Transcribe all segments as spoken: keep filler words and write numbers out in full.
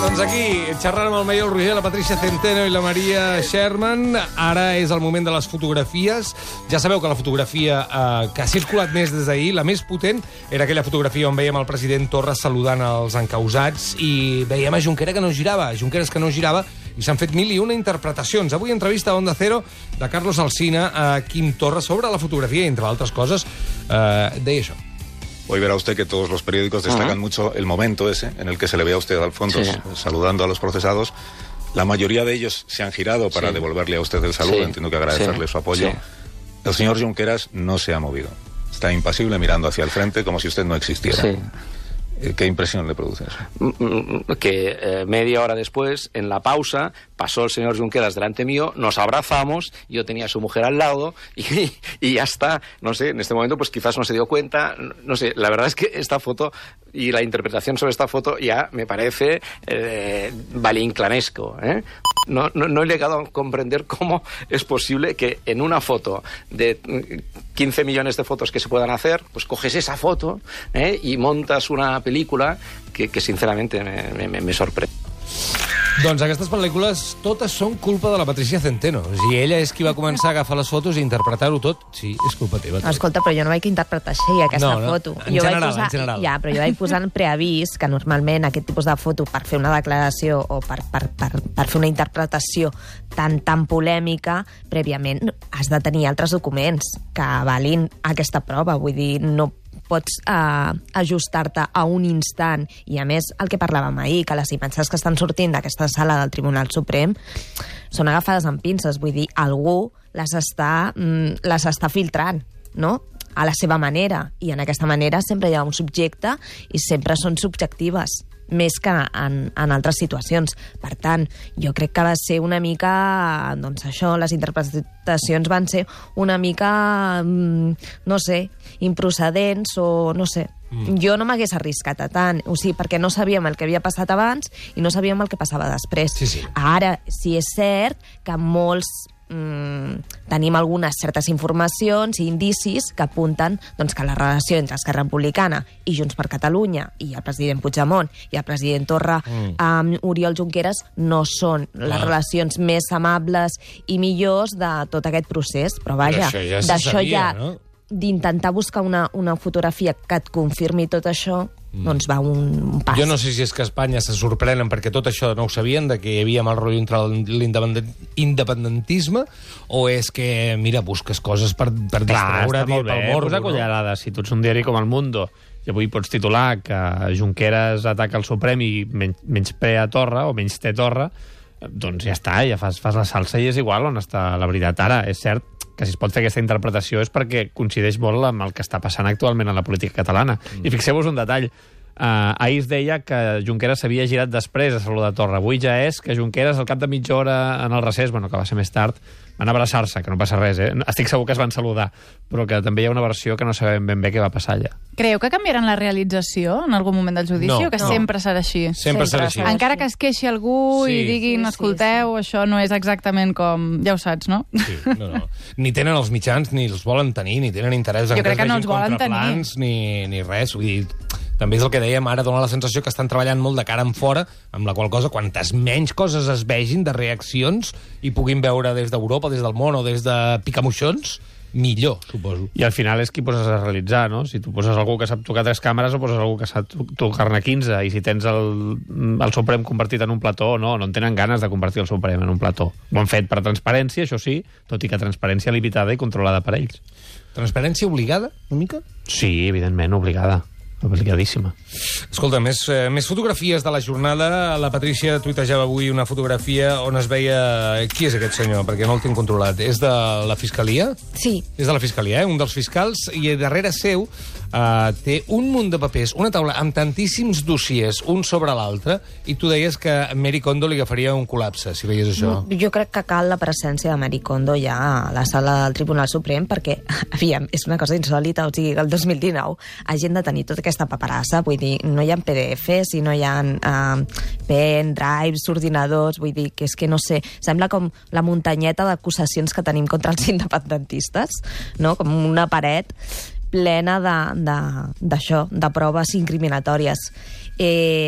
Doncs aquí, xerrant amb el Mayo, el Roger, la Patricia Centeno i la Maria Sherman. Ara és el moment de les fotografies. Ja sabeu que la fotografia eh, que ha circulat més des d'ahir, la més potent, era aquella fotografia on veiem el president Torra saludant els encausats i veiem a Junqueras que no girava, Junqueras que no girava, i s'han fet mil i una interpretacions. Avui entrevista a Onda Cero de Carlos Alsina a Quim Torra sobre la fotografia i, entre altres coses, eh, deia això. Hoy verá usted que todos los periódicos destacan uh-huh. mucho el momento ese en el que se le ve a usted al fondo sí. saludando a los procesados. La mayoría de ellos se han girado para sí. devolverle a usted el saludo. Sí. Entiendo que agradecerle sí. su apoyo. Sí. El señor Junqueras no se ha movido. Está impasible mirando hacia el frente como si usted no existiera. Sí. ¿Qué impresión le produce eso? Que eh, media hora después, en la pausa, pasó el señor Junqueras delante mío, nos abrazamos, yo tenía a su mujer al lado y, y ya está. No sé, en este momento pues quizás no se dio cuenta, no sé, la verdad es que esta foto y la interpretación sobre esta foto ya me parece eh, valinclanesco, ¿eh? No, no, no he llegado a comprender cómo es posible que en una foto de quince millones de fotos que se puedan hacer, pues coges esa foto ¿eh? y montas una película que, que sinceramente me, me, me sorprende. Doncs aquestes pel·lícules totes són culpa de la Patricia Centeno. O sigui, ella és qui va començar a agafar les fotos i interpretar-ho tot. Sí, és culpa teva. Escolta, però jo no vaig interpretar així aquesta no, no. foto. En jo general, vaig posar, en general. Ja, però jo vaig posar en preavís que normalment aquest tipus de foto per fer una declaració o per, per, per, per fer una interpretació tan, tan polèmica, prèviament has de tenir altres documents que avalin aquesta prova. Vull dir, no pots uh, ajustar-te a un instant. I a més, el que parlàvem ahir, que les imatges que estan sortint d'aquesta sala del Tribunal Suprem són agafades amb pinces. Vull dir, algú les està, mm, les està filtrant, no?, a la seva manera. I en aquesta manera sempre hi ha un subjecte i sempre són subjectives, més que en, en altres situacions. Per tant, jo crec que va ser una mica, doncs això, les interpretacions van ser una mica, no sé, improcedents o no sé. Mm. Jo no m'hagués arriscat a tant, o sigui, perquè no sabíem el que havia passat abans i no sabíem el que passava després. Sí, sí. Ara, sí és cert que molts Mm, tenim algunes certes informacions i indicis que apunten doncs, que la relació entre Esquerra Republicana i Junts per Catalunya i el president Puigdemont i el president Torra mm. amb Oriol Junqueras no són les ah. relacions més amables i millors de tot aquest procés. Però vaja, Però ja d'això sabia, ja, no? d'intentar buscar una, una fotografia que et confirmi tot això, mm. doncs va un, un pas. Jo no sé si és que a Espanya se sorprenen perquè tot això no ho sabien, de que hi havia mal rotllo entre l'independentisme, o és que, mira, busques coses per, per distraure pel morro. Posa cullerada. Si tu ets un diari com El Mundo i avui pots titular que Junqueras ataca el Suprem i men menysprea Torra o menys té Torra, doncs ja està, ja fas, fas la salsa i és igual on està la veritat. Ara, és cert que si es pot fer aquesta interpretació és perquè coincideix molt amb el que està passant actualment en la política catalana. Mm. I fixeu-vos un detall. Uh, ahir es deia que Junqueras s'havia girat després a saludar Torra. Avui ja és que Junqueras, al cap de mitja hora en el recés, bueno, que va ser més tard, van abraçar-se, que no passa res, eh? Estic segur que es van saludar, però que també hi ha una versió que no sabem ben bé què va passar allà. Creieu que canviaran la realització en algun moment del judici no, o que no. sempre serà així? Sempre, sempre serà així. Encara que es queixi algú sí. i diguin, sí, escolteu, sí, sí. això no és exactament com... Ja ho saps, no? Sí, no, no. Ni tenen els mitjans, ni els volen tenir, ni tenen interès en jo que crec que es no vegin els volen contraplans, tenir. ni, ni res. Vull dir, també és el que dèiem, ara dona la sensació que estan treballant molt de cara en fora, amb la qual cosa, quantes menys coses es vegin de reaccions i puguin veure des d'Europa, des del món o des de picamoixons, millor, suposo. I al final és qui poses a realitzar, no? Si tu poses algú que sap tocar tres càmeres o poses algú que sap tocar-ne quinze, i si tens el, el Suprem convertit en un plató, no, no en tenen ganes de convertir el Suprem en un plató. Ho han fet per transparència, això sí, tot i que transparència limitada i controlada per ells. Transparència obligada, una mica? Sí, evidentment, obligada. Obligadíssima. Escolta, més, eh, més fotografies de la jornada. La Patricia tuitejava avui una fotografia on es veia... Qui és aquest senyor? Perquè no el tinc controlat. És de la Fiscalia? Sí. És de la Fiscalia, eh? Un dels fiscals. I darrere seu eh, té un munt de papers, una taula amb tantíssims dossiers, un sobre l'altre, i tu deies que Mary Kondo li agafaria un col·lapse, si veies això. Jo crec que cal la presència de Mary Kondo ja a la sala del Tribunal Suprem, perquè, aviam, és una cosa insòlita, o sigui, el dos mil dinou hagin de tenir tota aquesta paperassa, vull dir, no hi ha P D Fs i no hi ha uh, pen, drives, ordinadors, vull dir que és que no sé, sembla com la muntanyeta d'acusacions que tenim contra els independentistes, no? Com una paret plena de, de, d'això, de proves incriminatòries. Eh,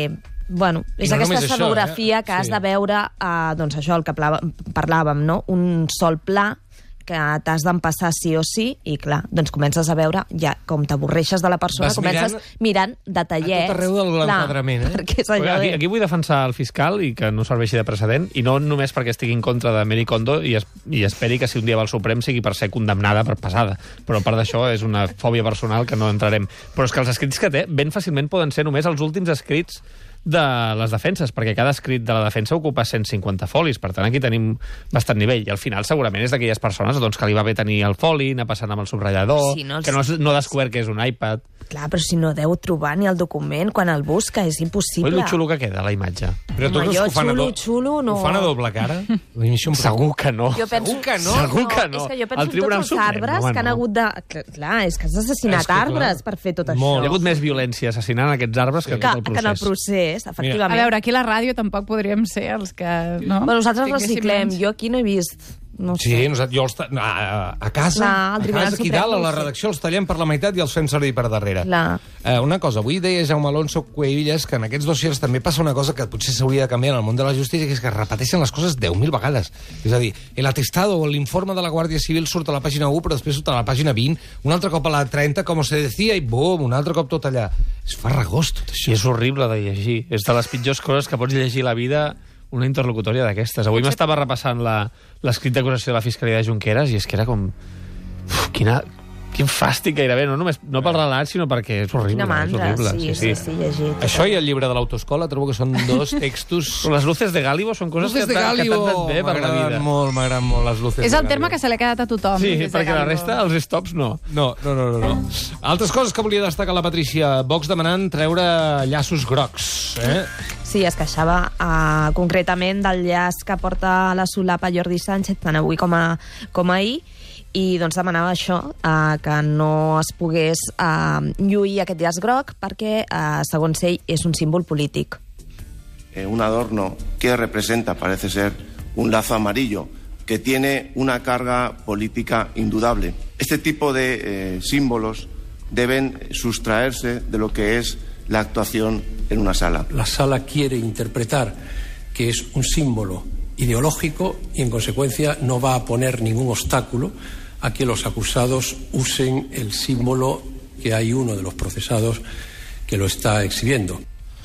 Bueno, és no aquesta això, escenografia eh? que has Sí. de veure, eh, doncs això, el que parlàvem, no? Un sol pla que t'has d'empassar sí o sí, i clar, doncs comences a veure, ja, com t'avorreixes de la persona, Vas comences mirant, mirant detallets. A tot arreu de l'enquadrament, eh? Perquè és allò Aquí, de... aquí vull defensar el fiscal i que no serveixi de precedent, i no només perquè estigui en contra de Mary Kondo i, es, i esperi que si un dia va al Suprem sigui per ser condemnada per passada. Però a part d'això és una fòbia personal que no entrarem. Però és que els escrits que té ben fàcilment poden ser només els últims escrits de les defenses, perquè cada escrit de la defensa ocupa cent cinquanta folis, per tant aquí tenim bastant nivell, i al final segurament és d'aquelles persones doncs, que li va bé tenir el foli, anar passant amb el subratllador, Sí, no, els- que no, no ha descobert que és un iPad. Clar, però si no deu trobar ni el document quan el busca, és impossible. Ui, lo xulo que queda, la imatge. Però tu Home, creus jo que ho fan a xulo, do- xulo, no. Ho fan a doble cara? A mi això em Segur que no. Jo penso... Segur que no? Segur que no. És que jo El penso en Tribunal tots els Suprem, arbres home, que han no. hagut de... Clar, clar, és que has assassinat És que, clar, arbres per fer tot molt. això. Hi ha hagut més violència assassinant aquests arbres que, que, tot el que en el procés. procés, efectivament. A veure, aquí a la ràdio tampoc podríem ser els que... No? Bueno, nosaltres Tinguéssim reciclem. menys. Jo aquí no he vist... No sé. Sí, nosaltres, jo els ta... a, a casa, Clar, al a Tribunal casa aquí Suprem dalt, a no la ho sé. redacció, els tallem per la meitat i els fem servir per darrere. Clar. Eh, una cosa, avui deia Jaume Alonso Cuevillas que en aquests dossiers també passa una cosa que potser s'hauria de canviar en el món de la justícia, que és que es repeteixen les coses deu mil vegades. És a dir, l'atestado o l'informe de la Guàrdia Civil surt a la pàgina u, però després surt a la pàgina vint, un altre cop a la trenta, com se decía, i bum, un altre cop tot allà. És farragós, tot això. I és horrible de llegir. És de les pitjors coses que pots llegir a la vida, una interlocutòria d'aquestes. Avui m'estava repassant la- l'escrit d'acusació de la Fiscalia de Junqueras i és que era com... Uf, quina... Quin fàstic gairebé, no només no pel relat, sinó perquè és horrible. Quina mandra, és horrible. sí, sí, sí, llegit. Això i el llibre de l'autoescola trobo que són dos textos... Però les luces de Gálibo són coses Luces que de t'han que Gálibo, t'han anat bé per la m'agraden vida. molt, m'agraden molt les luces És de el terme Gálibo. que se li ha quedat a tothom. Sí, des de perquè la Gálibo. resta, els stops, no. No, no, no, no, no. Altres coses que volia destacar la Patrícia. Vox demanant treure llaços grocs. Eh? Sí, es queixava uh, concretament del llaç que porta la solapa Jordi Sánchez tant avui com, a, com ahir, i doncs demanava això, uh, que no es pogués uh, lluir aquest llaç groc perquè, uh, segons ell, és un símbol polític. Eh, un adorno que representa, parece ser, un lazo amarillo, que tiene una carga política indudable. Este tipo de eh, símbolos deben sustraerse de lo que es la actuación en una sala. La sala quiere interpretar que es un símbolo ideológico y, en consecuencia, no va a poner ningún obstáculo a que los acusados usen el símbolo, que hay uno de los procesados que lo está exhibiendo.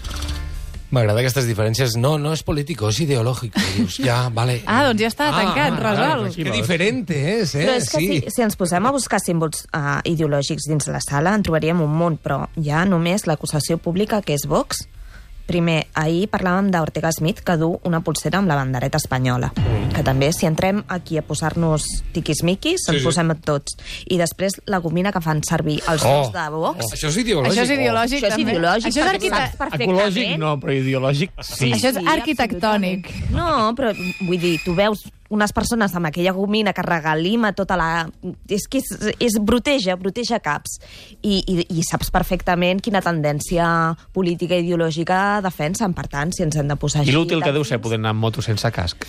M'agrada aquestes diferències. No, no és polític, és ideològic. Dius, ja, vale. Ah, doncs ja està, tancat, ah, resolt. Que diferent és, eh? Però és que sí. si, si ens posem a buscar símbols uh, ideològics dins la sala, en trobaríem un munt, però hi ha només l'acusació pública, que és Vox. Primer, ahir parlàvem d'Ortega Smith, que du una pulsera amb la bandereta espanyola. Mm. Que també, si entrem aquí a posar-nos tiquismiquis, Sí, ens sí. posem tots. I després la gomina que fan servir els Oh, dos de Vox. oh. Això és ideològic. Això és ideològic, Això és també. ideològic, Això és, perquè arquite... saps perfectament. Ecològic no, però ideològic sí. Això és Sí, arquitectònic. No, però vull dir, tu veus unes persones amb aquella gomina que regalima tota la... És que és, és bruteja, bruteja caps. I, i, I saps perfectament quina tendència política i ideològica defensen. Per tant, si ens hem de posar I així... l'útil que deu ser tendents- poder anar amb moto sense casc.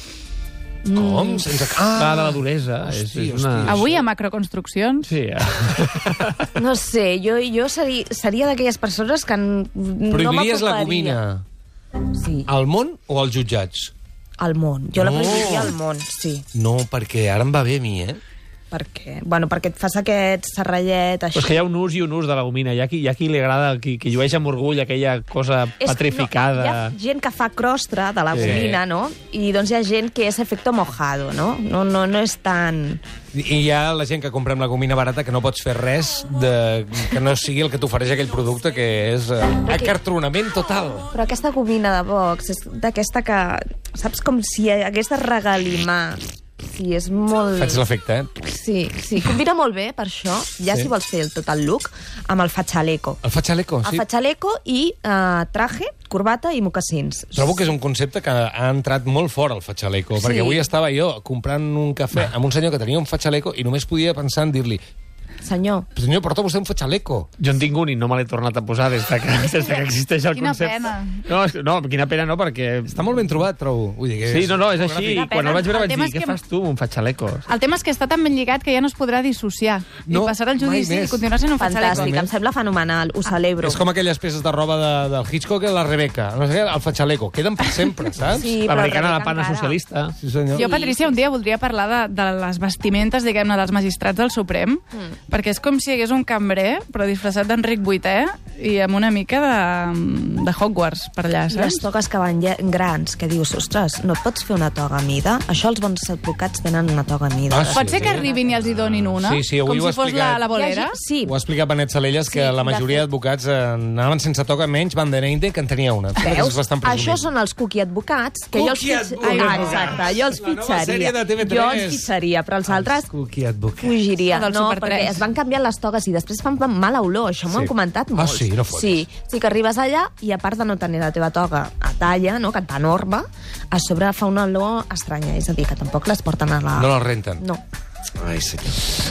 Com? Sense... Ah, Ah, de la duresa. Hosti, és, és hosti. una... Avui a macroconstruccions... Sí, eh? No sé, jo, jo seria, seria d'aquelles persones que n- no Prohibiries la m'ocuparia. gomina Sí, al món o als jutjats? al món. Jo la No. prohibiria al món, sí. No, perquè ara em va bé a mi, eh? Perquè, bueno, perquè et fas aquest serrallet així. Però és que hi ha un ús i un ús de la gomina. Hi ha qui, hi ha qui li agrada, qui, qui llueix amb orgull aquella cosa És- petrificada. No, hi ha gent que fa crostre de la Sí. gomina, no? I doncs hi ha gent que és efecto mojado, no? No, no, no és tan... I hi ha la gent que comprem la gomina barata que no pots fer res de, que no sigui el que t'ofereix aquell producte, que és eh, acartronament total. Però aquesta gomina de Vox és d'aquesta que... Saps, com si hagués de regalimar. Sí, és molt... Faig l'efecte, eh? Sí, sí, combina molt bé, per això. Ja Sí. si vols fer el, tot el look, amb el fatxaleco. El faig chaleco, El sí. fatxaleco i uh, traje, corbata i mocassins. Trobo que és un concepte que ha entrat molt fort al fatxaleco, Sí. perquè avui estava jo comprant un cafè amb un senyor que tenia un fatxaleco i només podia pensar en dir-li Senyor. Senyor, porta vostè un fachaleco. Jo en tinc un i no me l'he tornat a posar des de que, des de que existeix el Quina concepte. pena. No, és- no, quina pena no, perquè... Està molt ben trobat, trobo. Vull dir que Sí, és no, no, és així. Quina Quan pena. el vaig veure El vaig tema dir, és què que- fas tu, un fachaleco? El tema és que està tan ben lligat que ja no es podrà dissociar. No, I passarà al mai judici més. i continuar sent un Fantàstic, fachaleco. em sembla fenomenal, ho celebro. És com aquelles peces de roba de, del Hitchcock i la Rebeca. No sé què, el fachaleco. Queden per sempre, saps? Sí, però L'americana, la Rebeca pana encara. socialista. Sí, senyor. Jo, Patrícia, un dia voldria parlar de, de les vestimentes, diguem-ne, dels magistrats del Suprem, mm. perquè és com si hi hagués un cambrer, però disfressat d'Enric vuitè i amb una mica de, de Hogwarts per allà, I les saps? togues que van lle- grans, que dius, ostres, no et pots fer una toga a mida? Això els bons advocats tenen una toga a mida. Ah, sí? Pot ser que arribin i els hi donin una? Sí, sí, avui com ho ha si fos explicat. la, la bolera? Sí, Ho ha explicat Benet Salelles, que Sí, la de majoria fet. d'advocats eh, anaven sense toga, menys Van der Einde, que en tenia una. veus? És bastant presumit. Això són els cookie advocats, que jo els, Cookie fitx... advocats. ah, exacte, jo els La nova sèrie fitxaria. de T V tres. Jo els fitxaria, però els altres Cookie advocats. fugiria. El del No, Super perquè tres. es van canviar les togues i després fan mala olor, això m'ho Sí. han comentat Ah, molts. sí? No fotis. sí, sí que arribes allà i a part de no tenir la teva toga a talla, no, que et va norma, a sobre fa una olor estranya, és a dir, que tampoc les porten a la... No les renten. No. Ai, senyor.